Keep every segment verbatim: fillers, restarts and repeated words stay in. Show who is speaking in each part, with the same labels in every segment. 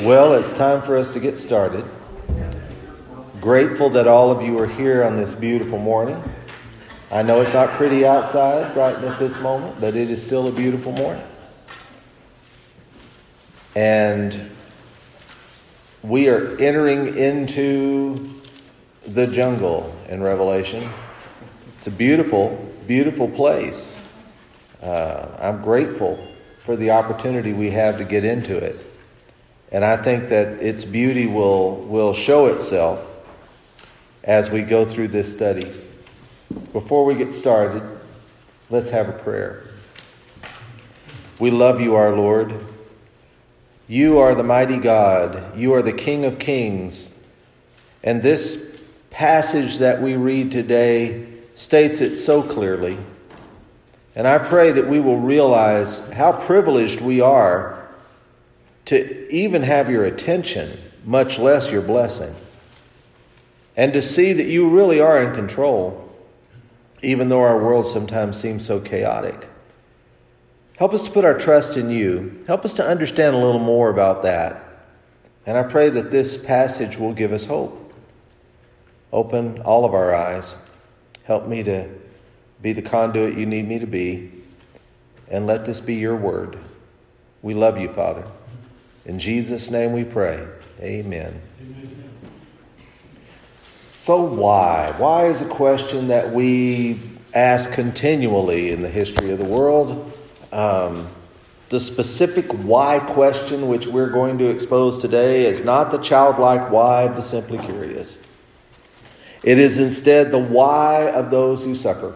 Speaker 1: Well, it's time for us to get started. Grateful that all of you are here on this beautiful morning. I know it's not pretty outside right at this moment, but it is still a beautiful morning. And we are entering into the jungle in Revelation. It's a beautiful, beautiful place. Uh, I'm grateful for the opportunity we have to get into it. And I think that its beauty will, will show itself as we go through this study. Before we get started, let's have a prayer. We love you, our Lord. You are the mighty God. You are the King of Kings. And this passage that we read today states it so clearly. And I pray that we will realize how privileged we are to even have your attention, much less your blessing. And to see that you really are in control, even though our world sometimes seems so chaotic. Help us to put our trust in you. Help us to understand a little more about that. And I pray that this passage will give us hope. Open all of our eyes. Help me to be the conduit you need me to be. And let this be your word. We love you, Father. In Jesus' name we pray. Amen. Amen. So why? Why is a question that we ask continually in the history of the world. Um, the specific why question which we're going to expose today is not the childlike why of the simply curious. It is instead the why of those who suffer.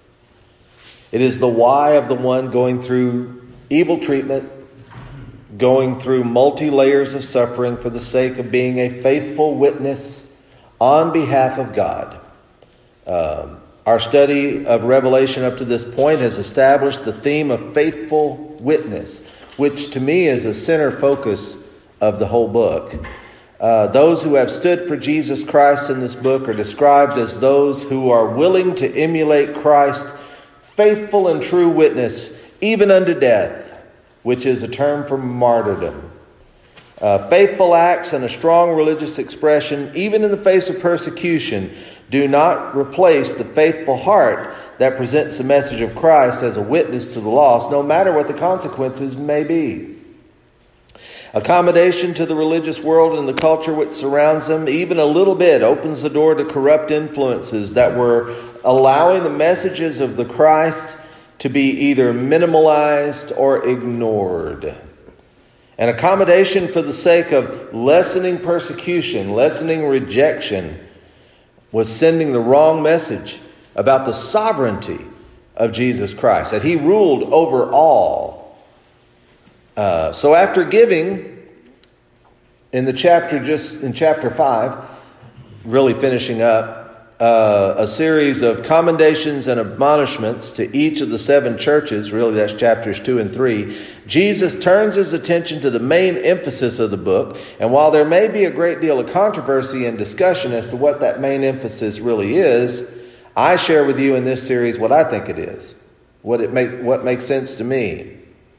Speaker 1: It is the why of the one going through evil treatment, going through multi-layers of suffering for the sake of being a faithful witness on behalf of God. Um, our study of Revelation up to this point has established the theme of faithful witness, which to me is a center focus of the whole book. Uh, those who have stood for Jesus Christ in this book are described as those who are willing to emulate Christ, faithful and true witness, even unto death, which is a term for martyrdom. Uh, faithful acts and a strong religious expression, even in the face of persecution, do not replace the faithful heart that presents the message of Christ as a witness to the lost, no matter what the consequences may be. Accommodation to the religious world and the culture which surrounds them, even a little bit, opens the door to corrupt influences that were allowing the messages of the Christ to be either minimalized or ignored. An accommodation for the sake of lessening persecution, lessening rejection, was sending the wrong message about the sovereignty of Jesus Christ, that he ruled over all. Uh, so after giving, in the chapter, just in chapter five, really finishing up, Uh, a series of commendations and admonishments to each of the seven churches, really that's chapters two and three, Jesus turns his attention to the main emphasis of the book. And while there may be a great deal of controversy and discussion as to what that main emphasis really is, I share with you in this series what I think it is, what it make, what makes sense to me.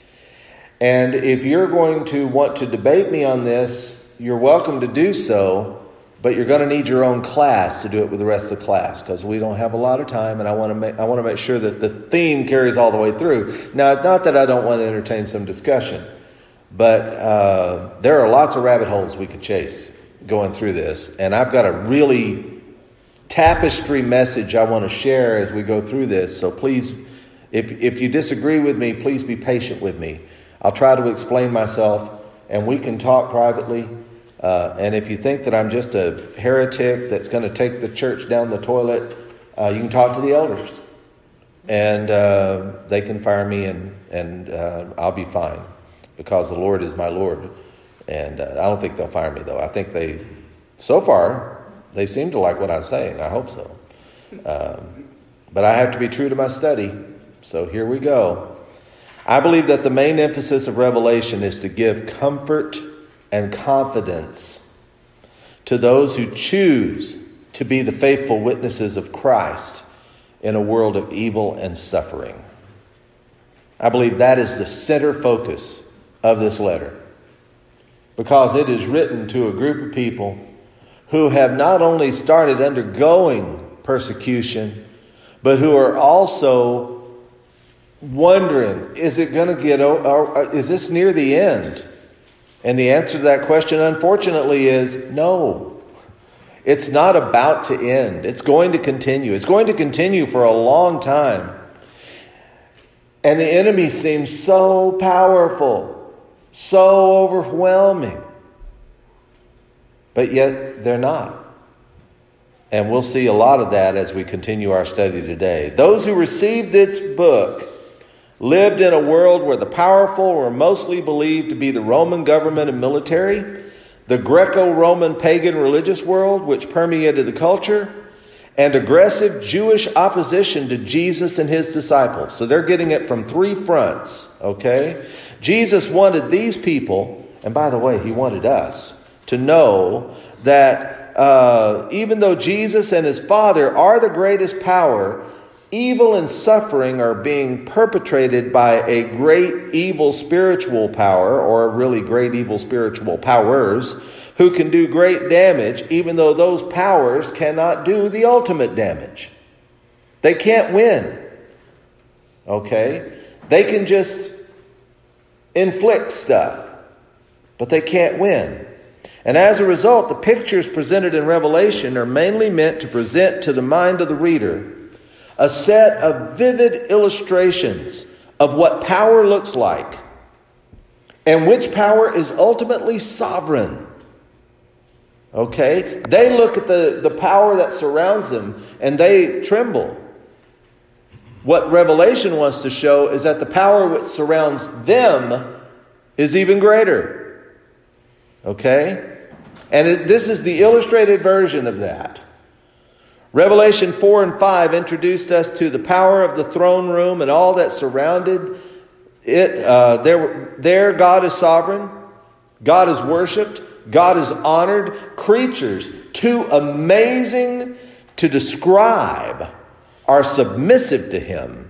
Speaker 1: And if you're going to want to debate me on this, you're welcome to do so. But you're going to need your own class to do it with the rest of the class, because we don't have a lot of time, and I want to make I want to make sure that the theme carries all the way through. Now, not that I don't want to entertain some discussion, but uh, there are lots of rabbit holes we could chase going through this, and I've got a really tapestry message I want to share as we go through this. So please, if if you disagree with me, please be patient with me. I'll try to explain myself, and we can talk privately. Uh, and if you think that I'm just a heretic that's going to take the church down the toilet, uh, you can talk to the elders. And uh, they can fire me and, and uh, I'll be fine, because the Lord is my Lord. And uh, I don't think they'll fire me, though. I think they, so far, they seem to like what I'm saying. I hope so. Um, but I have to be true to my study. So here we go. I believe that the main emphasis of Revelation is to give comfort and confidence to those who choose to be the faithful witnesses of Christ in a world of evil and suffering. I believe that is the center focus of this letter. because it is written to a group of people who have not only started undergoing persecution, but who are also wondering, is it going to get, or is this near the end? And the answer to that question, unfortunately, is no. It's not about to end. It's going to continue. It's going to continue for a long time. And the enemy seems so powerful, so overwhelming. But yet they're not. And we'll see a lot of that as we continue our study today. Those who received this book lived in a world where the powerful were mostly believed to be the Roman government and military, the Greco-Roman pagan religious world which permeated the culture, and aggressive Jewish opposition to Jesus and his disciples. So they're getting it from three fronts, okay? Jesus wanted these people, and by the way, he wanted us, to know that uh, even though Jesus and his Father are the greatest power, evil and suffering are being perpetrated by a great evil spiritual power, or really great evil spiritual powers, who can do great damage, even though those powers cannot do the ultimate damage. They can't win. Okay? They can just inflict stuff, but they can't win. And as a result, the pictures presented in Revelation are mainly meant to present to the mind of the reader a set of vivid illustrations of what power looks like and which power is ultimately sovereign. Okay? They look at the, the power that surrounds them and they tremble. What Revelation wants to show is that the power which surrounds them is even greater. Okay? And it, this is the illustrated version of that. Revelation four and five introduced us to the power of the throne room and all that surrounded it. Uh, there, there God is sovereign. God is worshipped. God is honored. Creatures too amazing to describe are submissive to him.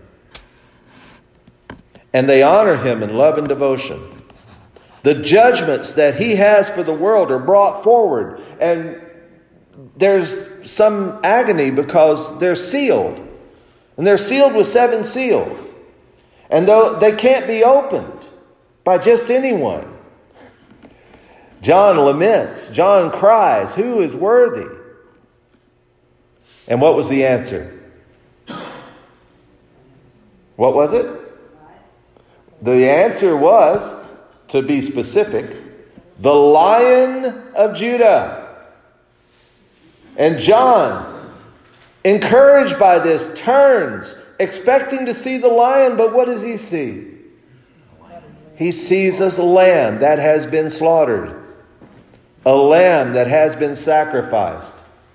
Speaker 1: And they honor him in love and devotion. The judgments that he has for the world are brought forward. And there's some agony because they're sealed. And they're sealed with seven seals. And though they can't be opened by just anyone. John laments. John cries, who is worthy? And what was the answer? What was it? The answer was, to be specific, the Lion of Judah. And John, encouraged by this, turns, expecting to see the lion, but what does he see? He sees a lamb that has been slaughtered. A lamb that has been sacrificed.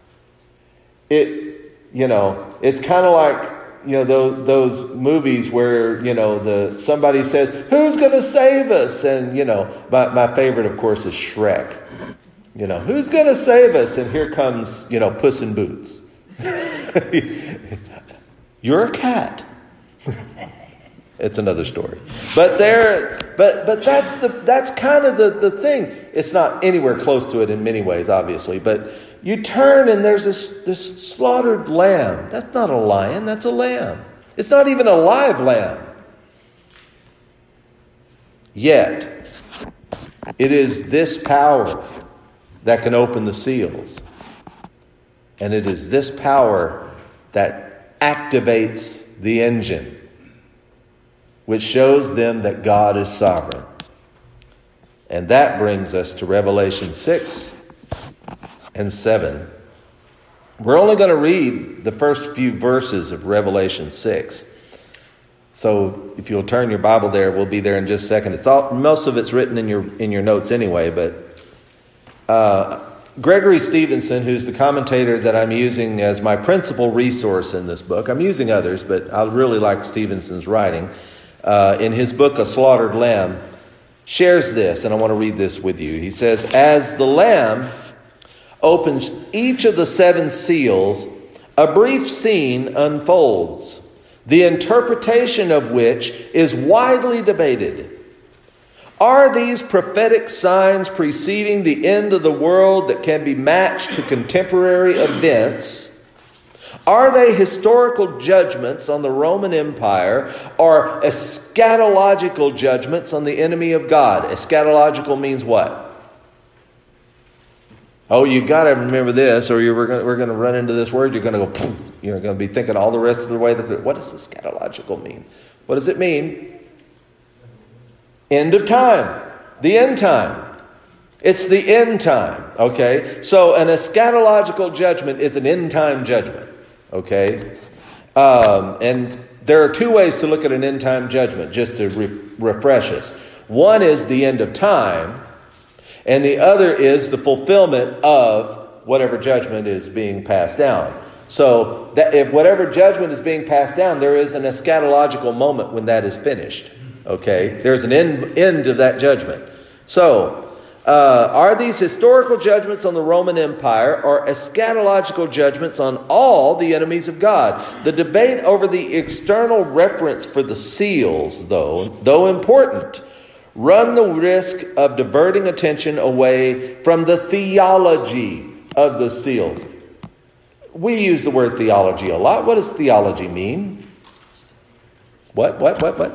Speaker 1: It, you know, it's kind of like, you know, those, those movies where, you know, the somebody says, who's going to save us? And, you know, my, my favorite, of course, is Shrek. You know, who's going to save us? And here comes, you know, Puss in Boots. You're a cat. It's another story. But there, but but that's the that's kind of the, the thing. It's not anywhere close to it in many ways, obviously. But you turn and there's this, this slaughtered lamb. That's not a lion, that's a lamb. It's not even a live lamb. Yet, it is this power that can open the seals. And it is this power that activates the engine, which shows them that God is sovereign. And that brings us to Revelation six and seven. We're only going to read the first few verses of Revelation six. So if you'll turn your Bible there, we'll be there in just a second. It's all, most of it's written in your in your notes anyway, but uh, Gregory Stevenson, who's the commentator that I'm using as my principal resource in this book, I'm using others, but I really like Stevenson's writing, uh, in his book, A Slaughtered Lamb, shares this, and I want to read this with you. He says, as the Lamb opens each of the seven seals, a brief scene unfolds, the interpretation of which is widely debated. Are these prophetic signs preceding the end of the world that can be matched to contemporary events? Are they historical judgments on the Roman Empire or eschatological judgments on the enemy of God? Eschatological means what? Oh, you've got to remember this, or you're, we're going we're going to run into this word. You're going to go, poof. You're going to be thinking all the rest of the way. That, what does eschatological mean? What does it mean? End of time. The end time. It's the end time. Okay? So an eschatological judgment is an end time judgment. Okay? Um, and there are two ways to look at an end time judgment, just to re- refresh us. One is the end of time, and the other is the fulfillment of whatever judgment is being passed down. So that if whatever judgment is being passed down, there is an eschatological moment when that is finished. Okay? There's an end, end of that judgment. So, Uh, are these historical judgments on the Roman Empire or eschatological judgments on all the enemies of God? The debate over the external reference for the seals, though, though important, run the risk of diverting attention away from the theology of the seals. We use the word theology a lot. What does theology mean? What, what, what, what?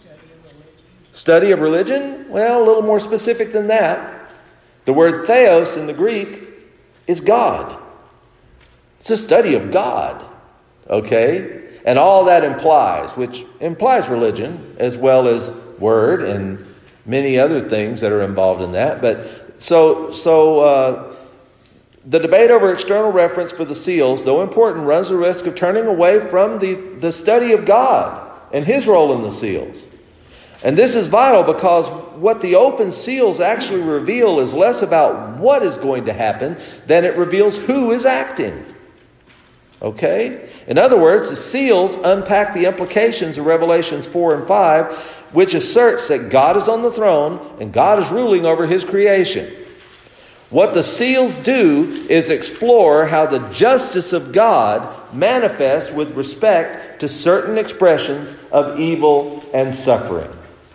Speaker 1: Study of religion? Well, a little more specific than that. The word theos in the Greek is God. It's a study of God. Okay? And all that implies, which implies religion as well as word and many other things that are involved in that. But so, so uh, the debate over external reference for the seals, though important, runs the risk of turning away from the, the study of God and His role in the seals. And this is vital because what the open seals actually reveal is less about what is going to happen than it reveals who is acting. Okay? In other words, the seals unpack the implications of Revelations four and five, which asserts that God is on the throne and God is ruling over His creation. What the seals do is explore how the justice of God manifests with respect to certain expressions of evil and suffering.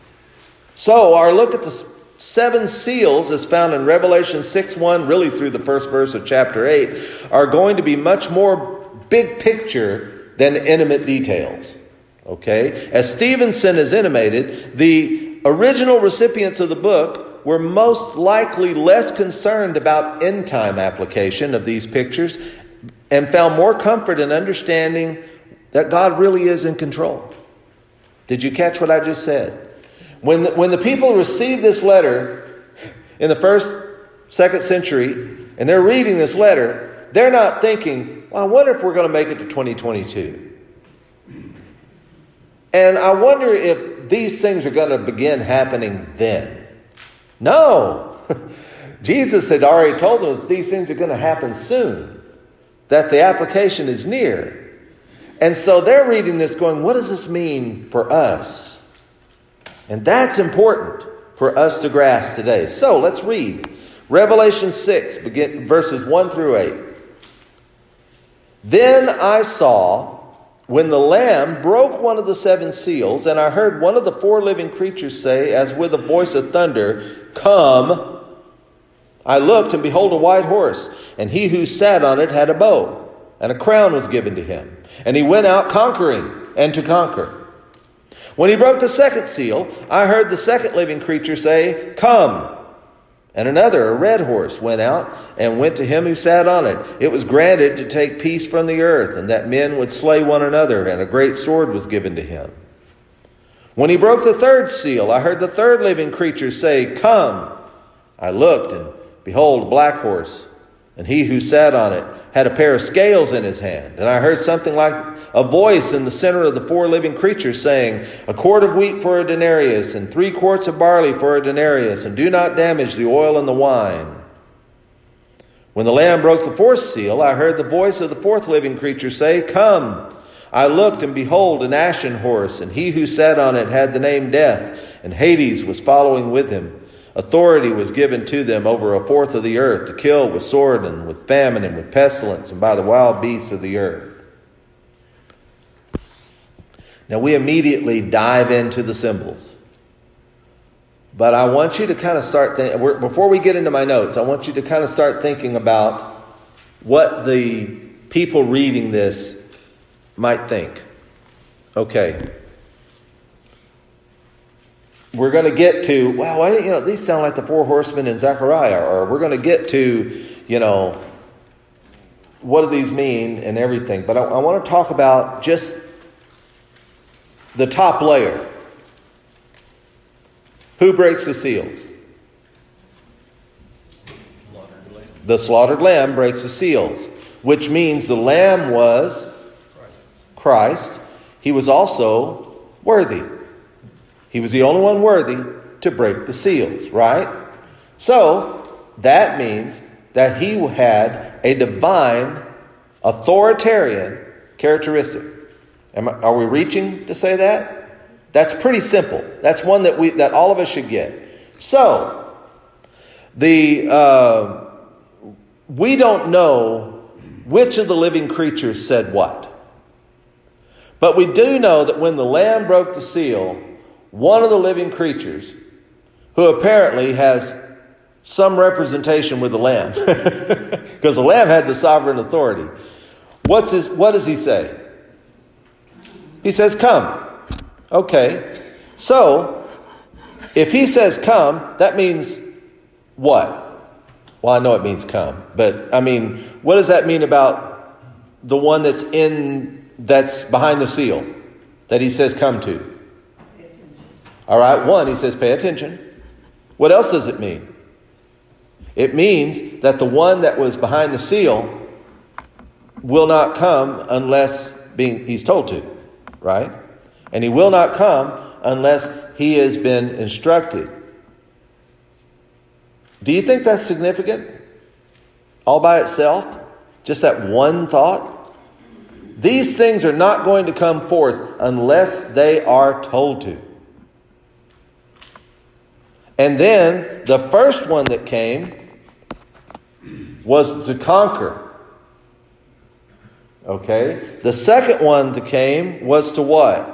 Speaker 1: So our look at the seven seals, as found in Revelation six one, really through the first verse of chapter eight, are going to be much more big picture than intimate details. Okay? As Stevenson has intimated, the original recipients of the book were most likely less concerned about end time application of these pictures and found more comfort in understanding that God really is in control. Did you catch what I just said? When the, when the people receive this letter in the first, second century, and they're reading this letter, they're not thinking, well, I wonder if we're going to make it to twenty twenty-two. And I wonder if these things are going to begin happening then. No. Jesus had already told them that these things are going to happen soon, that the application is near. And so they're reading this going, what does this mean for us? And that's important for us to grasp today. So let's read Revelation six, begin verses one through eight. Then I saw when the Lamb broke one of the seven seals, and I heard one of the four living creatures say, as with a voice of thunder, "Come." I looked, and behold, a white horse, and he who sat on it had a bow, and a crown was given to him. And he went out conquering and to conquer. When he broke the second seal, I heard the second living creature say, "Come." And another, a red horse, went out and went to him who sat on it. It was granted to take peace from the earth, and that men would slay one another, and a great sword was given to him. When he broke the third seal, I heard the third living creature say, "Come." I looked, and behold, a black horse, and he who sat on it had a pair of scales in his hand. And I heard something like a voice in the center of the four living creatures saying, "A quart of wheat for a denarius, and three quarts of barley for a denarius, and do not damage the oil and the wine." When the Lamb broke the fourth seal, I heard the voice of the fourth living creature say, "Come." I looked, and behold, an ashen horse, and he who sat on it had the name Death, and Hades was following with him. Authority was given to them over a fourth of the earth to kill with sword and with famine and with pestilence and by the wild beasts of the earth. Now we immediately dive into the symbols. But I want you to kind of start thinking, before we get into my notes, I want you to kind of start thinking about what the people reading this might think. Okay. We're going to get to, wow, well, you know, these sound like the four horsemen in Zechariah, or we're going to get to, you know, what do these mean and everything. But I, I want to talk about just the top layer. Who breaks the seals?
Speaker 2: Slaughtered lamb.
Speaker 1: The slaughtered lamb breaks the seals, which means the lamb was Christ. Christ. He was also worthy. He was the only one worthy to break the seals, right? So, that means that he had a divine, authoritarian characteristic. Am I, are we reaching to say that? That's pretty simple. That's one that we that all of us should get. So, the uh, we don't know which of the living creatures said what. But we do know that when the Lamb broke the seal, one of the living creatures, who apparently has some representation with the Lamb, because the Lamb had the sovereign authority, what's his, what does he say? He says, come. Okay. So, if he says come, that means what? Well, I know it means come. But, I mean, what does that mean about the one that's in, that's behind the seal, that he says come to? All right, one, he says pay attention. What else does it mean? It means that the one that was behind the seal will not come unless being he's told to, right? And he will not come unless he has been instructed. Do you think that's significant? All by itself? Just that one thought? These things are not going to come forth unless they are told to. And then the first one that came was to conquer. Okay? The second one that came was to what?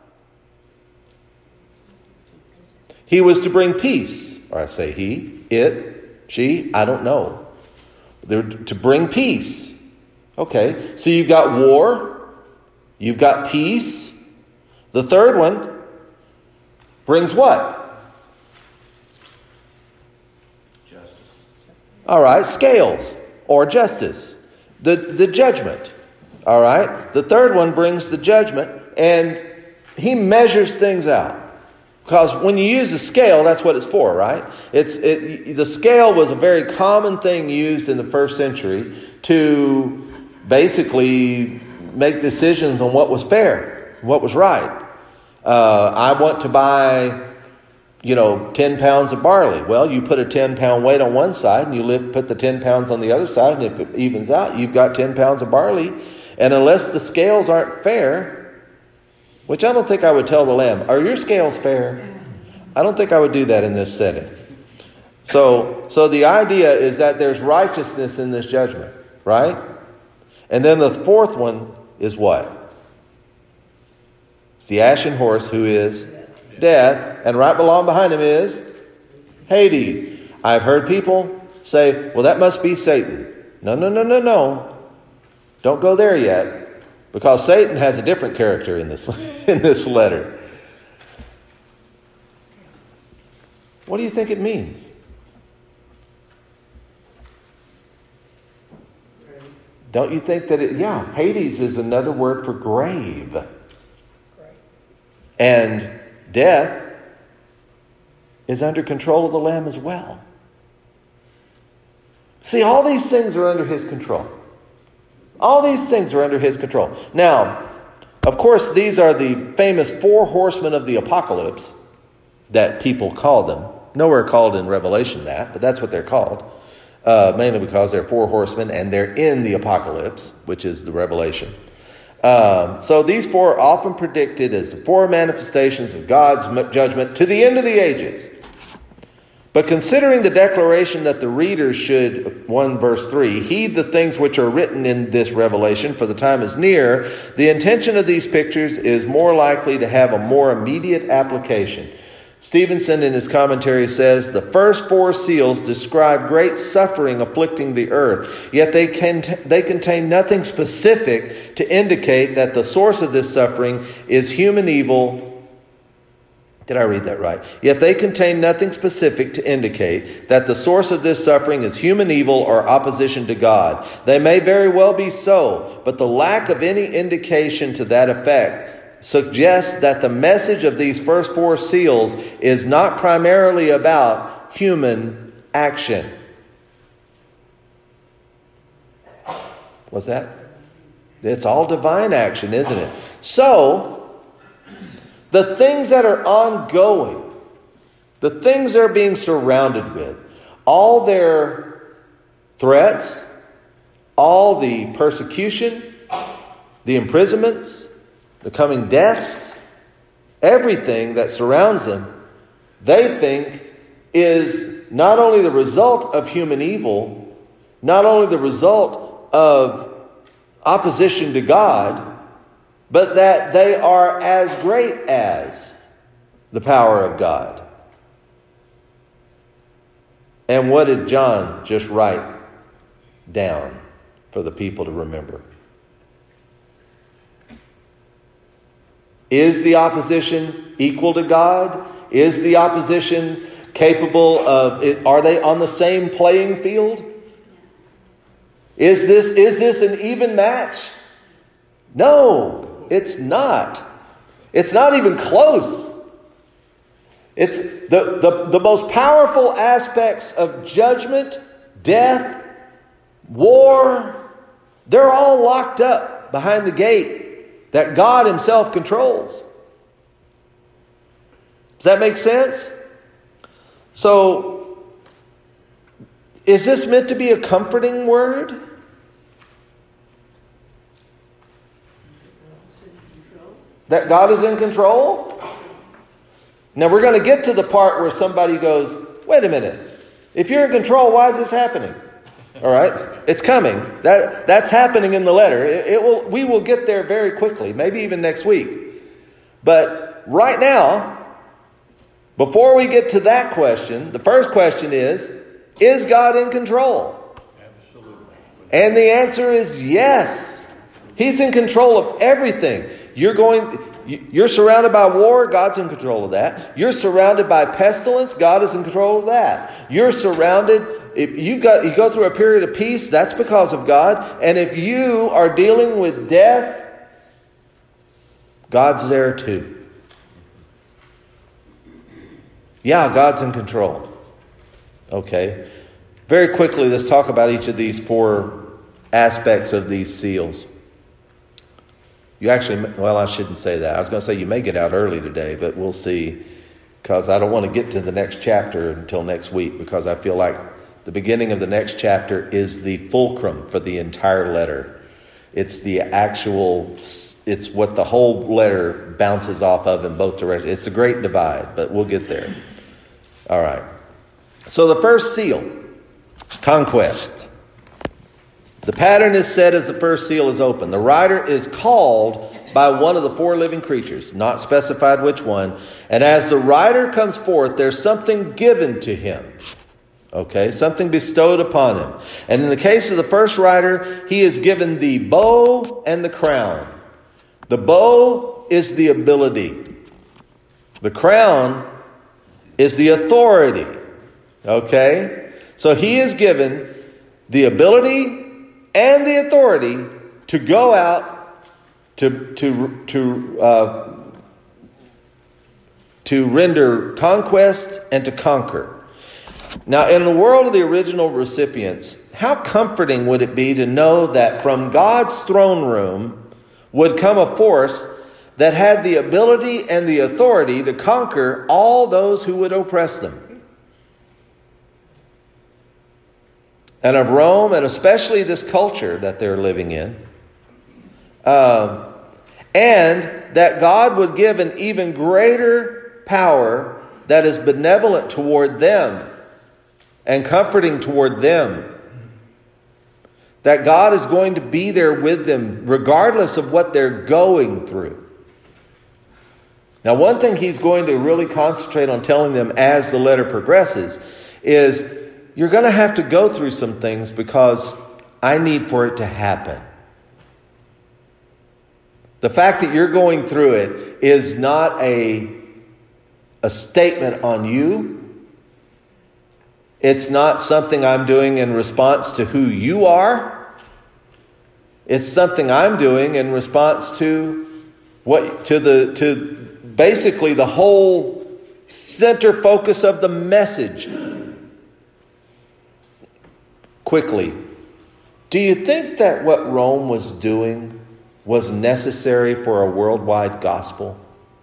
Speaker 1: He was to bring peace. Or I say he, it, she, I don't know. They're to bring peace. Okay, so you've got war. You've got peace. The third one brings what?
Speaker 2: Justice.
Speaker 1: All right, scales or justice. The, the judgment. All right, the third one brings the judgment, and he measures things out. Because when you use a scale, that's what it's for, right? It's it. The scale was a very common thing used in the first century to basically make decisions on what was fair, what was right. Uh, I want to buy, you know, ten pounds of barley. Well, you put a ten pound weight on one side and you lift, put the ten pounds on the other side, and if it evens out, you've got ten pounds of barley. And unless the scales aren't fair, which I don't think I would tell the lamb, are your scales fair? I don't think I would do that in this setting. So, so the idea is that there's righteousness in this judgment, right? And then the fourth one is what? It's the ashen horse, who is death, and right along behind him is Hades. I've heard people say, well, that must be Satan. No, no, no, no, no. Don't go there yet. Because Satan has a different character in this in this letter. What do you think it means? Don't you think that it, yeah, Hades is another word for grave. And death is under control of the Lamb as well. See, all these things are under his control. All these things are under his control. Now, of course, these are the famous four horsemen of the apocalypse that people call them. Nowhere called in Revelation that, but that's what they're called. Uh, mainly because they're four horsemen and they're in the apocalypse, which is the Revelation. Um, so these four are often predicted as the four manifestations of God's judgment to the end of the ages. But considering the declaration that the reader should, one verse three, heed the things which are written in this revelation, for the time is near, the intention of these pictures is more likely to have a more immediate application. Stevenson in his commentary says, the first four seals describe great suffering afflicting the earth, yet they, can, they contain nothing specific to indicate that the source of this suffering is human evil. Did I read that right? Yet they contain nothing specific to indicate that the source of this suffering is human evil or opposition to God. They may very well be so, but the lack of any indication to that effect suggests that the message of these first four seals is not primarily about human action. What's that? It's all divine action, isn't it? So, the things that are ongoing, the things they're being surrounded with, all their threats, all the persecution, the imprisonments, the coming deaths, everything that surrounds them, they think is not only the result of human evil, not only the result of opposition to God, but that they are as great as the power of God. And what did John just write down for the people to remember? Is the opposition equal to God? Is the opposition capable of, are they on the same playing field? Is this, is this an even match? No, it's not. It's not even close. It's the, the, the most powerful aspects of judgment, death, war, they're all locked up behind the gate that God Himself controls. Does that make sense? So, is this meant to be a comforting word? That God is in control? Now we're going to get to the part where somebody goes, wait a minute. If you're in control, why is this happening? All right, it's coming. That that's happening in the letter. It, it will. We will get there very quickly, maybe even next week. But right now, before we get to that question, the first question is: is God in control?
Speaker 2: Absolutely.
Speaker 1: And the answer is yes. He's in control of everything. You're going. You're surrounded by war. God's in control of that. You're surrounded by pestilence. God is in control of that. You're surrounded. If you got you go through a period of peace, that's because of God. And if you are dealing with death, God's there too. Yeah, God's in control. Okay. Very quickly, let's talk about each of these four aspects of these seals. You actually, well, I shouldn't say that. I was going to say you may get out early today, but we'll see. Because I don't want to get to the next chapter until next week, because I feel like the beginning of the next chapter is the fulcrum for the entire letter. It's the actual, it's what the whole letter bounces off of in both directions. It's a great divide, but we'll get there. All right. So the first seal, conquest. The pattern is set as the first seal is opened. The writer is called by one of the four living creatures, not specified which one. And as the writer comes forth, there's something given to him. Okay, something bestowed upon him. And in the case of the first writer, he is given the bow and the crown. The bow is the ability. The crown is the authority. Okay? So he is given the ability and the authority to go out to to to uh, to render conquest and to conquer. Now, in the world of the original recipients, how comforting would it be to know that from God's throne room would come a force that had the ability and the authority to conquer all those who would oppress them. And of Rome, and especially this culture that they're living in. Uh, and that God would give an even greater power that is benevolent toward them and comforting toward them. That God is going to be there with them regardless of what they're going through. Now, one thing he's going to really concentrate on telling them as the letter progresses is you're going to have to go through some things because I need for it to happen. The fact that you're going through it is not a, a statement on you. It's not something I'm doing in response to who you are. It's something I'm doing in response to what to the to basically the whole center focus of the message. Quickly, do you think that what Rome was doing was necessary for a worldwide gospel?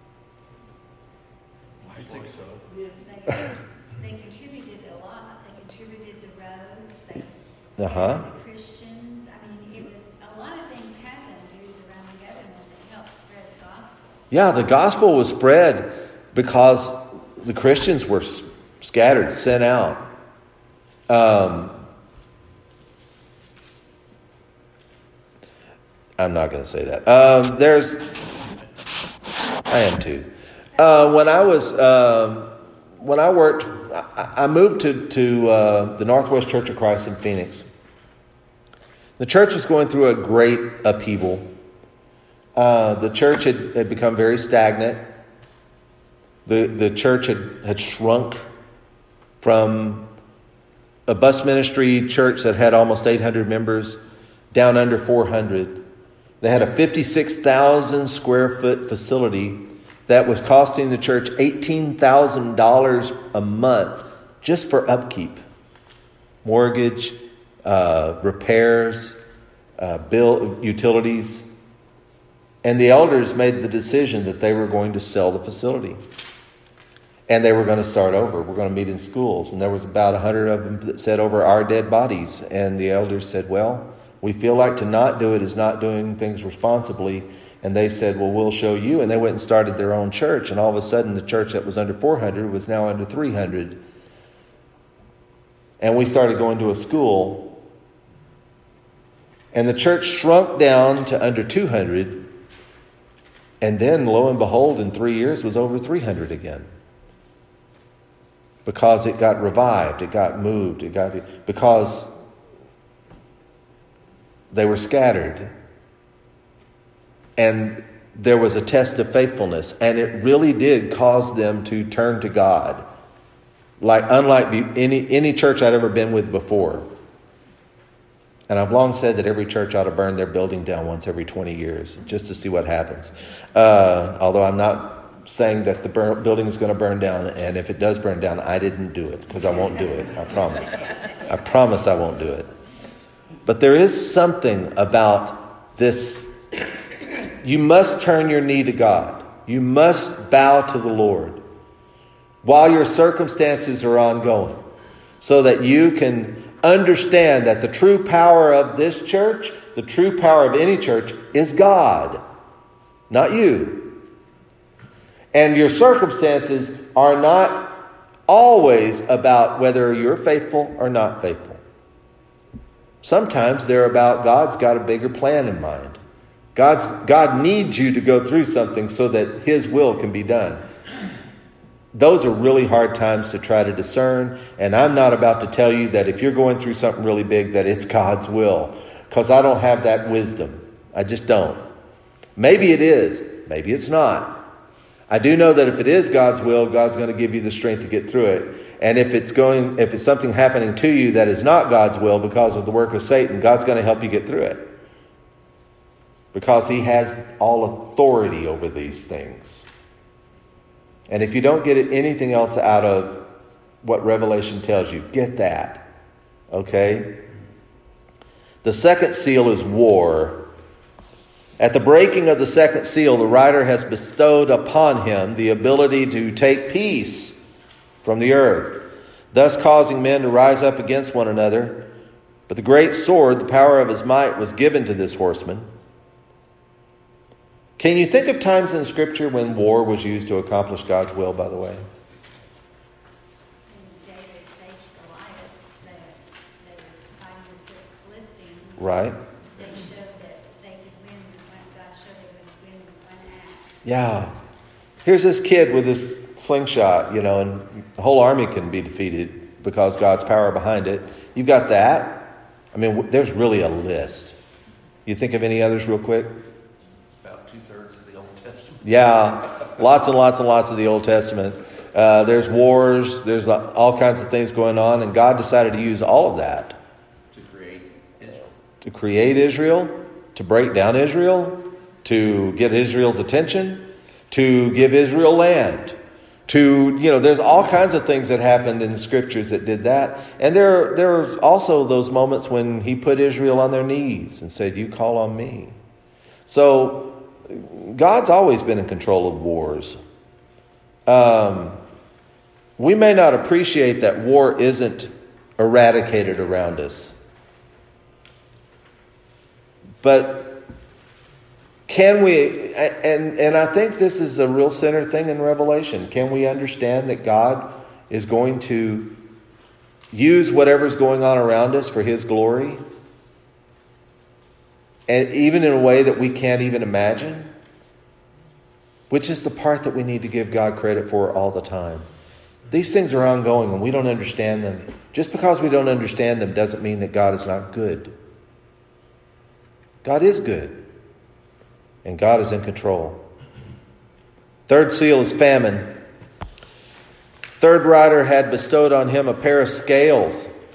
Speaker 2: I think so.
Speaker 3: Yes, they, they contributed a lot. They contributed the roads. They
Speaker 1: Uh-huh.
Speaker 3: scattered the Christians. I mean, it was a lot of things happened during the Roman government that helped spread the gospel.
Speaker 1: Yeah, the gospel was spread because the Christians were s- scattered, sent out. Um, I'm not going to say that. Um, there's, I am too. Uh, when I was, uh, when I worked, I, I moved to to uh, the Northwest Church of Christ in Phoenix. The church was going through a great upheaval. Uh, the church had, had become very stagnant. The the church had, had shrunk from a bus ministry church that had almost eight hundred members down under four hundred. They had a fifty-six thousand square foot facility that was costing the church eighteen thousand dollars a month just for upkeep, mortgage, uh, repairs, uh, bill utilities. And the elders made the decision that they were going to sell the facility. And they were going to start over. We're going to meet in schools. And there was about a hundred of them that said, over our dead bodies. And the elders said, well, we feel like to not do it is not doing things responsibly. And they said, well, we'll show you. And they went and started their own church. And all of a sudden, the church that was under four hundred was now under three hundred. And we started going to a school. And the church shrunk down to under two hundred. And then, lo and behold, in three years was over three hundred again. Because it got revived, it got moved, it got because they were scattered. And there was a test of faithfulness, and it really did cause them to turn to God. Like unlike any any church I'd ever been with before. And I've long said that every church ought to burn their building down once every twenty years, just to see what happens. Uh, although I'm not saying that the burn, building is going to burn down, and if it does burn down, I didn't do it, because I won't do it. I promise. I promise I won't do it. But there is something about this. You must turn your knee to God. You must bow to the Lord while your circumstances are ongoing, so that you can understand that the true power of this church, the true power of any church, is God, not you. And your circumstances are not always about whether you're faithful or not faithful. Sometimes they're about God's got a bigger plan in mind. God's, God needs you to go through something so that His will can be done. Those are really hard times to try to discern. And I'm not about to tell you that if you're going through something really big, that it's God's will. Because I don't have that wisdom. I just don't. Maybe it is. Maybe it's not. I do know that if it is God's will, God's going to give you the strength to get through it. And if it's going, if it's something happening to you that is not God's will because of the work of Satan, God's going to help you get through it. Because He has all authority over these things. And if you don't get anything else out of what Revelation tells you, get that. Okay? The second seal is war. At the breaking of the second seal, the writer has bestowed upon him the ability to take peace from the earth, thus causing men to rise up against one another. But the great sword, the power of his might, was given to this horseman. Can you think of times in Scripture when war was used to accomplish God's will, by the way?
Speaker 3: When David faced Goliath, they, they were fighting with the Philistines.
Speaker 1: Right.
Speaker 3: They showed that they could win with one, God showed they could win with one act.
Speaker 1: Yeah. Here's this kid with this slingshot, you know, and the whole army can be defeated because God's power behind it. You've got that. I mean, w- there's really a list. You think of any others real quick?
Speaker 2: About two-thirds of the Old Testament.
Speaker 1: Yeah, lots and lots and lots of the Old Testament. Uh, there's wars, there's all kinds of things going on, and God decided to use all of that.
Speaker 2: To create Israel.
Speaker 1: To create Israel, to break down Israel, to get Israel's attention, to give Israel land. To, you know, there's all kinds of things that happened in the scriptures that did that. And there, there are also those moments when he put Israel on their knees and said, you call on me. So God's always been in control of wars. Um, we may not appreciate that war isn't eradicated around us. But can we, and, and I think this is a real center thing in Revelation, can we understand that God is going to use whatever's going on around us for His glory? And even in a way that we can't even imagine? Which is the part that we need to give God credit for all the time. These things are ongoing and we don't understand them. Just because we don't understand them doesn't mean that God is not good. God is good. And God is in control. Third seal is famine. Third rider had bestowed on him a pair of scales.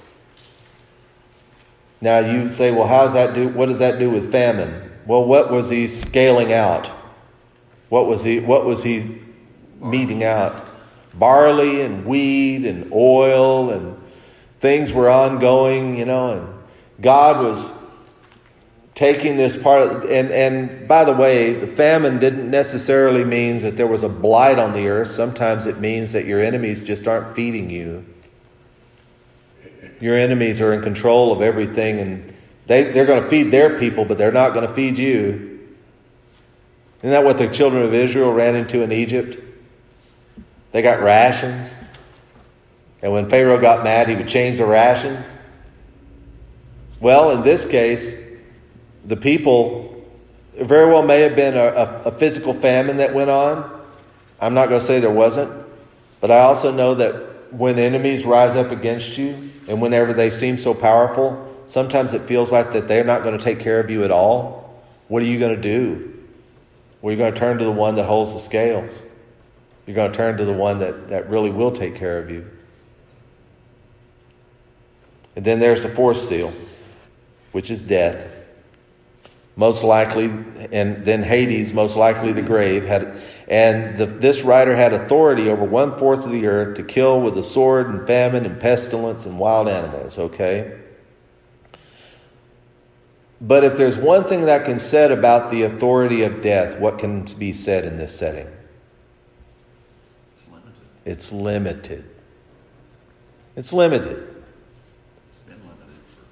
Speaker 1: Now you say, well, how does that do? What does that do with famine? Well, what was he scaling out? What was he? What was he meting out? Barley and wheat and oil and things were ongoing, you know. And God was taking this part of, and, and by the way, the famine didn't necessarily mean that there was a blight on the earth. Sometimes it means that your enemies just aren't feeding you. Your enemies are in control of everything, and they, they're going to feed their people, but they're not going to feed you. Isn't that what the children of Israel ran into in Egypt? They got rations. And when Pharaoh got mad, he would change the rations. Well, in this case, the people, very well may have been a, a, a physical famine that went on. I'm not going to say there wasn't. But I also know that when enemies rise up against you, and whenever they seem so powerful, sometimes it feels like that they're not going to take care of you at all. What are you going to do? Well, you're going to turn to the one that holds the scales. You're going to turn to the one that, that really will take care of you. And then there's the fourth seal, which is death. Most likely, and then Hades, most likely the grave, had, and the, this rider had authority over one fourth of the earth to kill with the sword and famine and pestilence and wild animals. Okay. But if there's one thing that can be said about the authority of death, what can be said in this setting?
Speaker 2: It's limited.
Speaker 1: It's limited. It's limited.
Speaker 2: It's been limited for...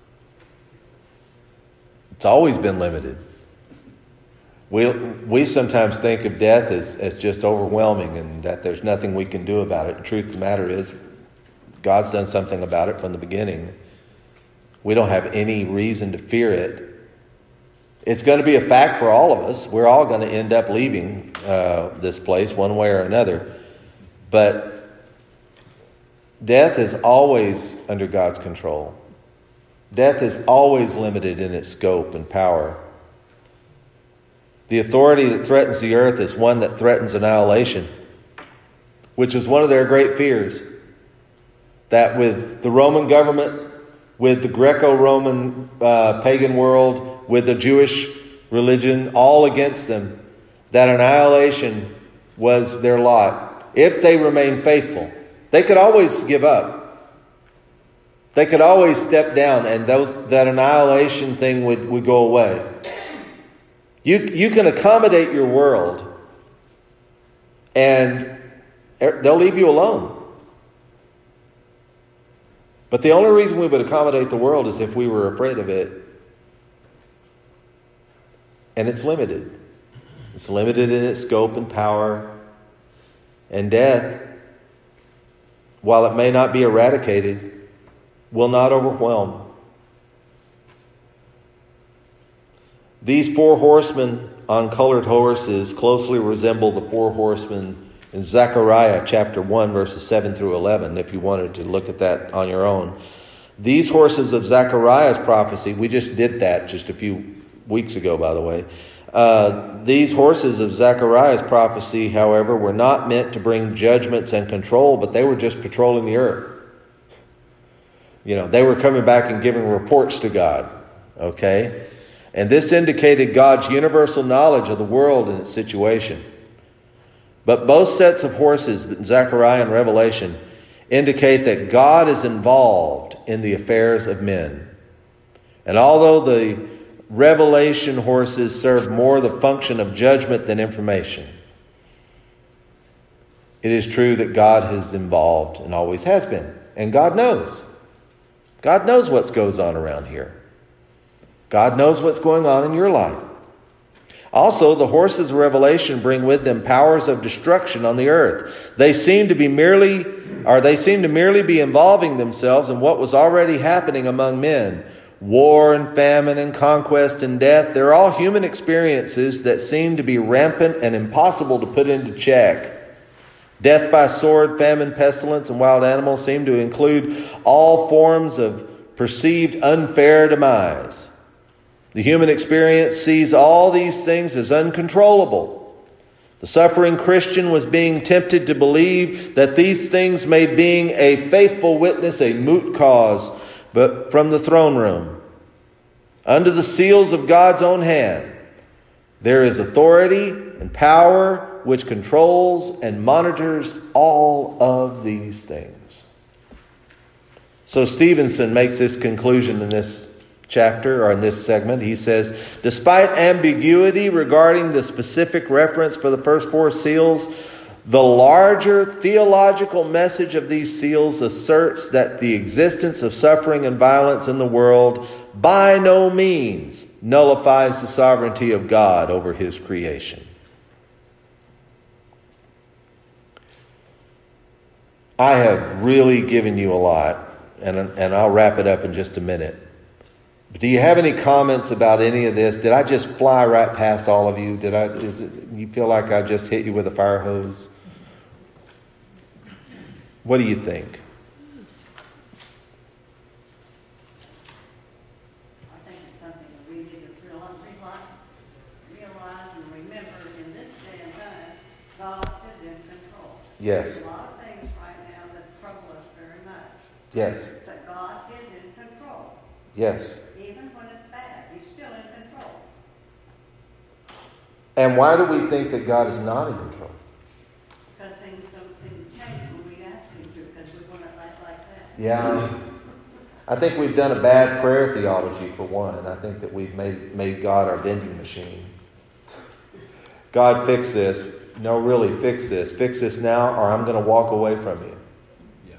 Speaker 1: It's always been limited. We we sometimes think of death as, as just overwhelming and that there's nothing we can do about it. The truth of the matter is, God's done something about it from the beginning. We don't have any reason to fear it. It's going to be a fact for all of us. We're all going to end up leaving uh, this place one way or another. But death is always under God's control. Death is always limited in its scope and power. The authority that threatens the earth is one that threatens annihilation, which is one of their great fears. That with the Roman government, with the Greco-Roman uh, pagan world, with the Jewish religion, all against them, that annihilation was their lot. If they remained faithful, they could always give up. They could always step down, and those that annihilation thing would, would go away. You, you can accommodate your world, and they'll leave you alone. But the only reason we would accommodate the world is if we were afraid of it. And it's limited. It's limited in its scope and power. And death, while it may not be eradicated, will not overwhelm. These four horsemen on colored horses closely resemble the four horsemen in Zechariah chapter one, verses seven through eleven, if you wanted to look at that on your own. These horses of Zechariah's prophecy, we just did that just a few weeks ago, by the way. Uh, these horses of Zechariah's prophecy, however, were not meant to bring judgments and control, but they were just patrolling the earth. You know, they were coming back and giving reports to God. Okay? And this indicated God's universal knowledge of the world and its situation. But both sets of horses, in Zechariah and Revelation, indicate that God is involved in the affairs of men. And although the Revelation horses serve more the function of judgment than information, it is true that God is involved and always has been. And God knows. God knows what goes on around here. God knows what's going on in your life. Also, the horses of Revelation bring with them powers of destruction on the earth. They seem to be merely, or they seem to merely be involving themselves in what was already happening among men. War and famine and conquest and death, they're all human experiences that seem to be rampant and impossible to put into check. Death by sword, famine, pestilence, and wild animals seem to include all forms of perceived unfair demise. The human experience sees all these things as uncontrollable. The suffering Christian was being tempted to believe that these things made being a faithful witness a moot cause, but from the throne room, under the seals of God's own hand, there is authority and power which controls and monitors all of these things. So Stevenson makes this conclusion in this chapter, or in this segment. He says, despite ambiguity regarding the specific reference for the first four seals, the larger theological message of these seals asserts that the existence of suffering and violence in the world by no means nullifies the sovereignty of God over His creation. I have really given you a lot, and, and I'll wrap it up in just a minute. Do you have any comments about any of this? Did I just fly right past all of you? Did I? Is it? You feel like I just hit you with a fire hose? What do you think?
Speaker 4: I think it's something that we need to realize, realize and remember in this day and time, God is in control.
Speaker 1: Yes.
Speaker 4: There's a lot of things right now that trouble us very much.
Speaker 1: Yes.
Speaker 4: But God is in control.
Speaker 1: Yes.
Speaker 4: Even when it's bad, He's still in control.
Speaker 1: And why do we think that God is not in control?
Speaker 4: Because things don't seem to change when we ask Him to, because we want it like, like that.
Speaker 1: Yeah. I think we've done a bad prayer theology, for one. I think that we've made, made God our vending machine. God, fix this. No, really, fix this. Fix this now, or I'm going to walk away from you.
Speaker 2: Yeah.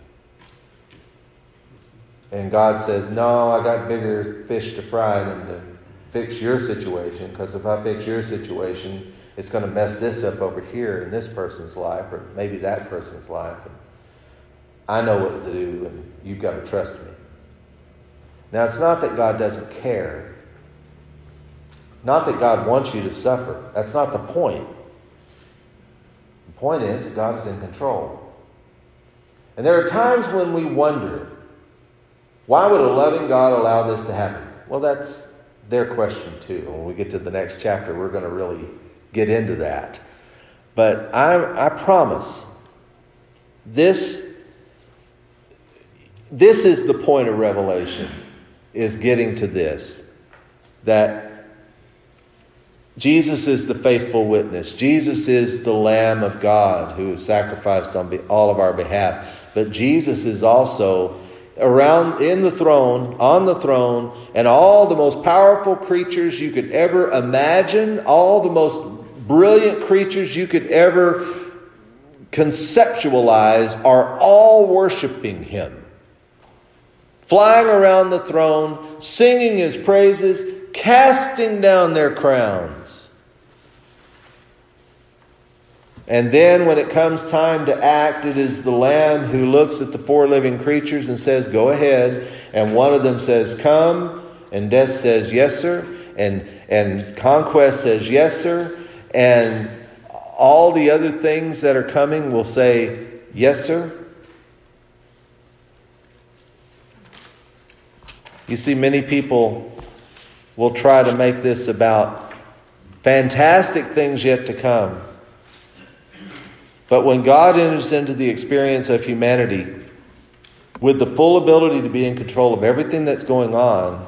Speaker 1: And God says, no, I got bigger fish to fry than to fix your situation, because if I fix your situation, it's going to mess this up over here in this person's life, or maybe that person's life. And I know what to do, and you've got to trust me. Now, it's not that God doesn't care. Not that God wants you to suffer. That's not the point. The point is that God is in control. And there are times when we wonder, why would a loving God allow this to happen? Well, that's their question too. When we get to the next chapter, we're going to really get into that. But I, I promise, this, this is the point of Revelation, is getting to this. That Jesus is the faithful witness. Jesus is the Lamb of God who is sacrificed on all of our behalf. But Jesus is also around in the throne, on the throne, and all the most powerful creatures you could ever imagine, all the most brilliant creatures you could ever conceptualize are all worshiping Him. Flying around the throne, singing His praises, casting down their crowns. And then when it comes time to act, it is the Lamb who looks at the four living creatures and says, go ahead. And one of them says, come. And death says, yes, sir. and, and conquest says, yes, sir. And all the other things that are coming will say, yes, sir. You see, many people will try to make this about fantastic things yet to come. But when God enters into the experience of humanity with the full ability to be in control of everything that's going on,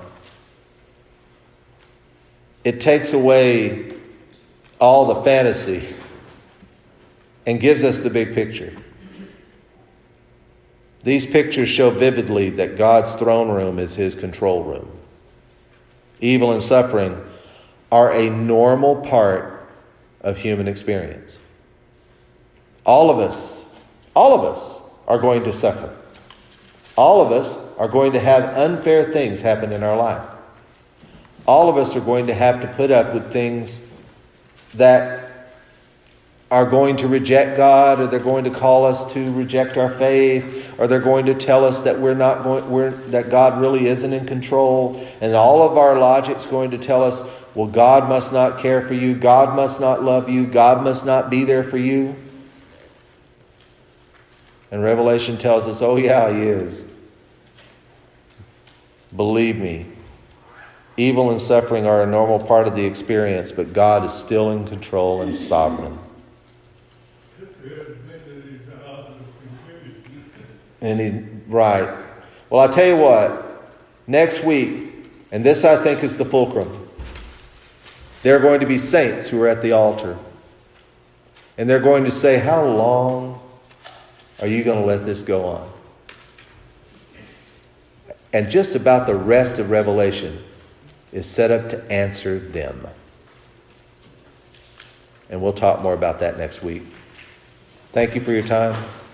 Speaker 1: it takes away all the fantasy and gives us the big picture. These pictures show vividly that God's throne room is His control room. Evil and suffering are a normal part of human experience. All of us, all of us are going to suffer. All of us are going to have unfair things happen in our life. All of us are going to have to put up with things that are going to reject God, or they're going to call us to reject our faith, or they're going to tell us that we're not going, we're, that God really isn't in control, and all of our logic's going to tell us, well, God must not care for you, God must not love you, God must not be there for you. And Revelation tells us, oh yeah, He is. Believe me, evil and suffering are a normal part of the experience, but God is still in control and sovereign. And he, right. Well, I'll tell you what, next week, and this I think is the fulcrum, there are going to be saints who are at the altar. And they're going to say, how long are you going to let this go on? And just about the rest of Revelation is set up to answer them. And we'll talk more about that next week. Thank you for your time.